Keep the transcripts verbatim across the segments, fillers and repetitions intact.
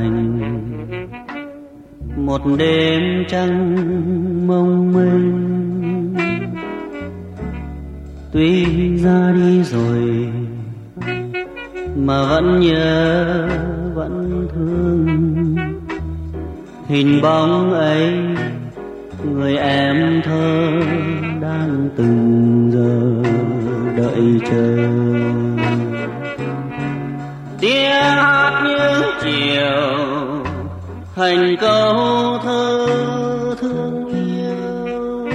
thành một đêm trăng mông mênh. Tuy ra đi rồi mà vẫn nhớ vẫn thương hình bóng ấy, người em thơ đang từng giờ đợi chờ. Tiếng hát những chiều thành câu thơ thương yêu,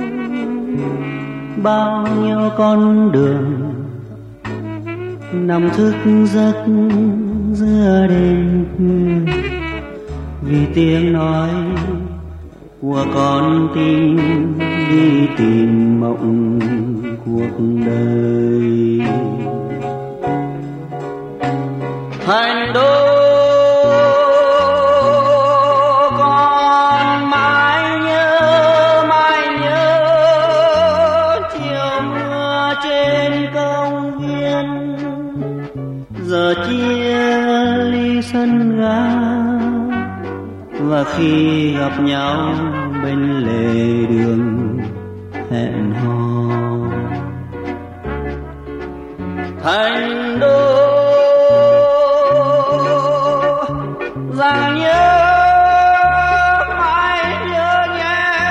bao nhiêu con đường nằm thức giấc giữa đêm khuya, vì tiếng nói của con tim đi tìm mộng cuộc đời. Thành đô con mãi nhớ mãi nhớ chiều mưa trên công viên, giờ chia ly sân ga và khi gặp nhau bên lề đường hẹn hò. Thành đô rằng nhớ mãi nhớ nhé,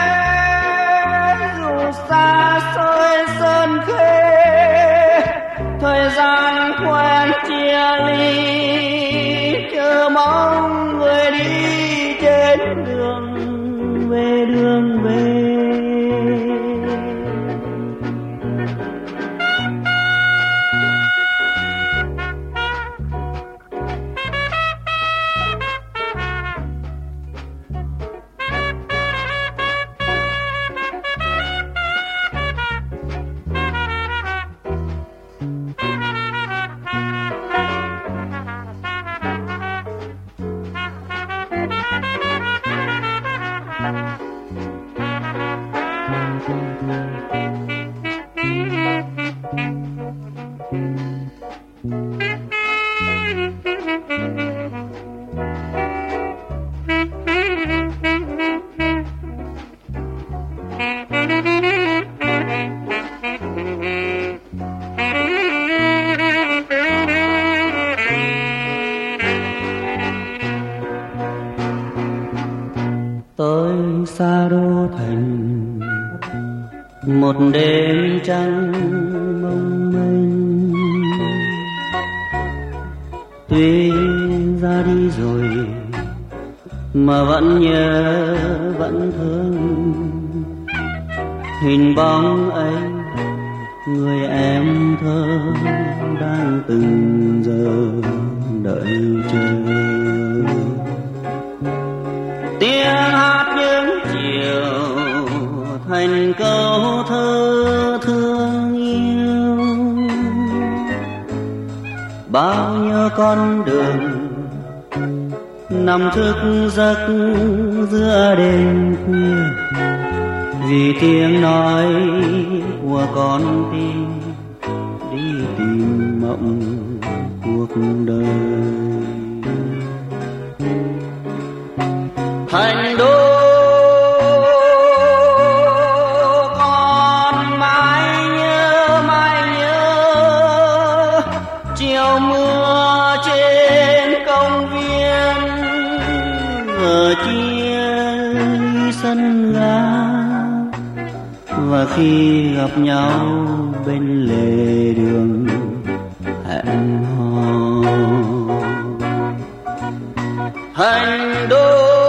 dù xa xôi sơn khê thời gian quen chia ly, chờ mong người đi trên đường về đường về. Tôi xa đô thành một đêm trăng mông mênh, tuy ra đi rồi mà vẫn nhớ vẫn thương hình bóng ấy, người em thơ đang từng giờ đợi chờ. Tiếng hát những chiều thành câu thơ thương yêu, bao nhiêu con đường nằm thức giấc giữa đêm khuya, vì tiếng nói của con tim đi tìm mộng cuộc đời. Thành đô con mãi nhớ mãi nhớ chiều mưa trên công viên, giờ chia ly sân ga và khi gặp nhau bên lề đường hẹn hò. Thành đô